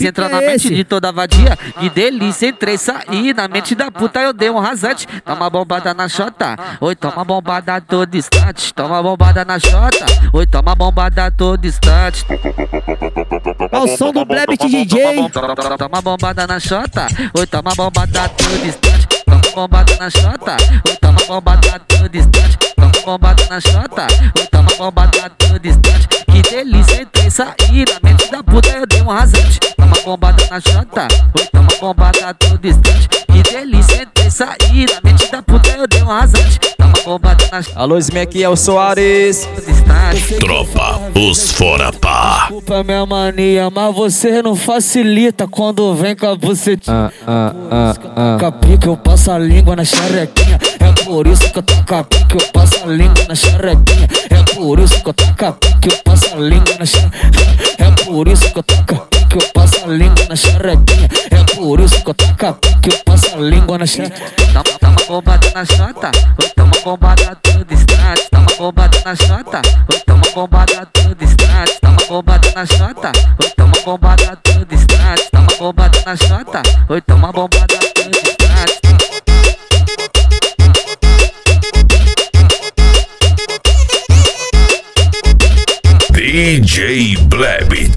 Entra na mente de toda vadia, que delícia, entrei, saí. Na mente da puta eu dei um rasante. Toma bombada na xota, oi, toma bombada todo instante. Toma bombada na xota, oi, toma bombada todo instante. Ao som do Blebit DJ. Toma bombada na xota, oi, toma bombada todo instante. Toma bombada na xota, oi, toma bombada todo instante. Toma bombada na xota, oi, toma bombada todo instante. Que delícia, entrei, saí. Na mente da puta eu dei um rasante. Toma bombada na xota, oi, toma bombada todo instante. Que delícia, entrei, saí. Na mente da puta eu dei um rasante. Toma bombada na xota. Alô, Smack, é o Soares. Tropa, os fora pá. Desculpa a minha mania, mas você não facilita quando vem com a bucetinha. Com a pica eu passo a língua na xerequinha. É por isso que eu tô com a pica, eu passo a língua na xerequinha. É por isso que eu tô com a pica, eu passo a língua na xerequinha. É por isso que eu tô com a pica, eu passo a língua na xerequinha. É por isso que eu tô com a pica, eu passo a língua na xerequinha. Toma bombada na xota, oi, toma bombada todo instante. Toma bombada na xota, oi, toma bombada todo instante. Toma bombada na xota, oi, toma bombada todo instante. Toma bombada na xota, oi, toma bombada todo instante. DJ Blebit.